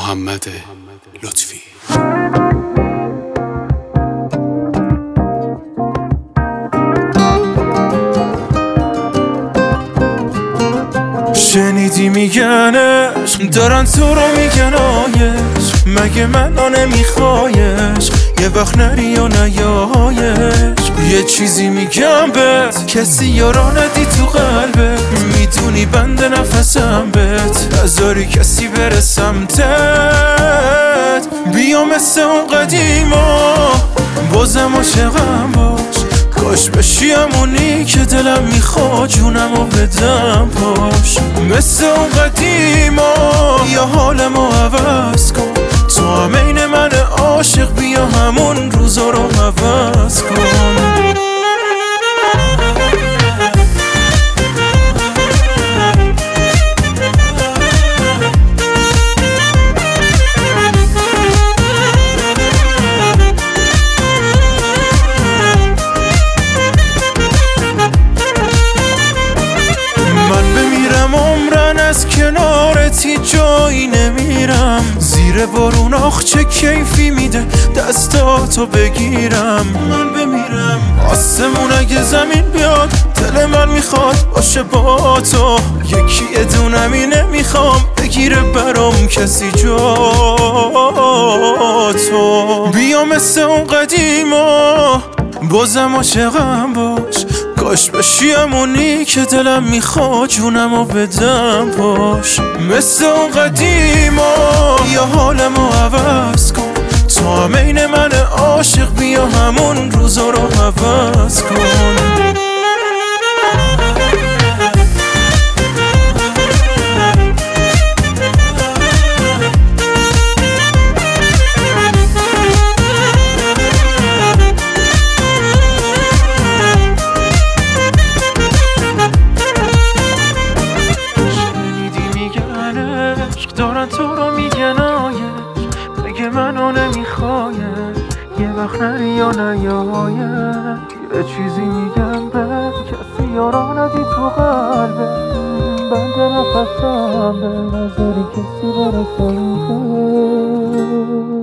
محمد لطفی. شنیدی میگن عشق دارن تو رو میگن آیش، مگه من نمیخوایش؟ یه وقت نری و نیایش. یه چیزی میگم بهت، کسی یارا ندی تو قلبت، میدونی بند نفسم بهت، نذاری کسی بره سمتت. بیا مثل اون قدیما بازم عاشقم باش، کاش بشی همونی که دلم میخواد جونمو بدم پاش. مثل اون قدیما یا حالمو عوض کن، تو هم این من عاشق، بیا همون روزا رو عوض کن. از کنارتی جایی نمیرم، زیر بارون آخ چه کیفی میده دستاتو بگیرم. من بمیرم آسمون اگه زمین بیاد، دل من میخواد باشه با تو، یکی ادونمی نمیخوام بگیره برام کسی جا تو. بیا مثل اون قدیما بازم عاشقم باش، کاش بشی همونی که دلم میخواد جونمو بدم پاش. مثل اون قدیما یا حالمو عوض کن، تو هم این من عاشق، بیا همون روزا رو عوض کن. دارن تو رو میگن آیش، مگه منو نمیخوایش؟ یه وقت نری یا نیایش. یه چیزی میگم به کسی یارا ندی تو قلبه، بند نفسم به نظری کسی برسه.